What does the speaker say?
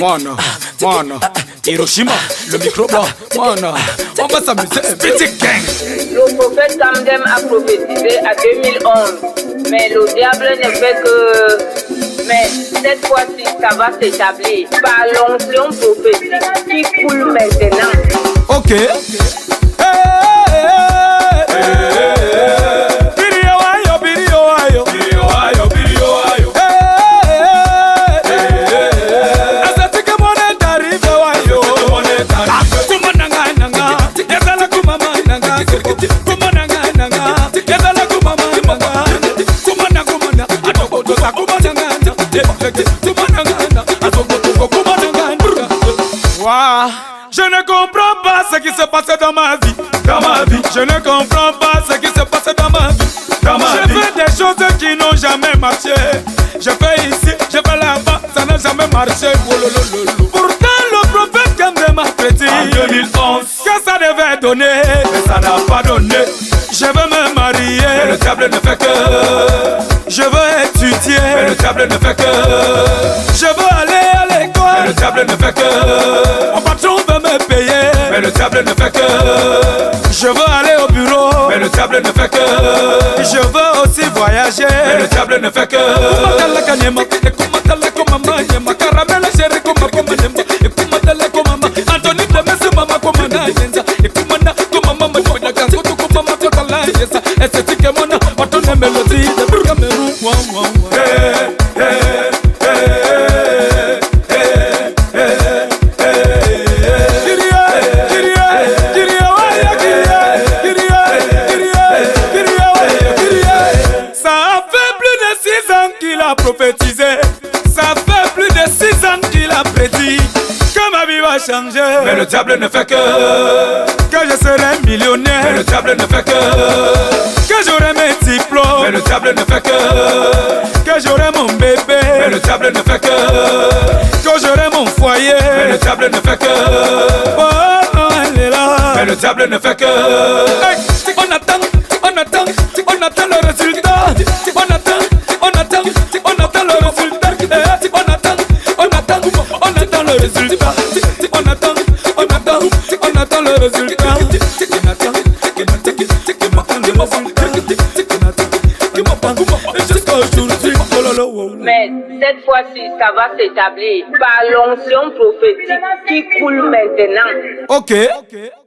Mana, Hiroshima, le micro blanc, mana, on va s'amuser. Petit gang. Le prophète Kamdem a prophétisé à 2011, mais le diable ne fait que... Mais cette fois-ci, ça va s'établir par l'onction prophétique qui coule maintenant. Ok. Je ne comprends pas ce qui se passe dans ma vie. Je ne comprends pas ce qui se passe dans ma vie. Je fais des choses qui n'ont jamais marché. Je fais ici, je fais là-bas, ça n'a jamais marché. Pourtant le prophète Kamdem m'a prédit en 2011 que ça devait donner, mais ça n'a pas donné. Je veux me marier, mais le diable ne fait que. Je veux étudier, mais le diable ne fait que. Je veux aller à l'école, mais le diable ne fait que. Mon patron veut me payer, mais le diable ne fait que. Je veux aller au bureau, mais le diable ne fait que. Je veux aussi voyager, mais le diable ne fait que. Prophétisé, ça fait plus de 6 ans qu'il a prédit que ma vie va changer. Mais le diable ne fait que je serai millionnaire. Mais le diable ne fait que j'aurai mes diplômes. Mais le diable ne fait que j'aurai mon bébé. Mais le diable ne fait que j'aurai mon foyer. Mais le diable ne fait que oh, elle est là. Mais le diable ne fait que hey, on attend le résultat. On attend le résultat. Mais cette fois-ci, ça va s'établir par l'onction prophétique qui coule maintenant. Ok.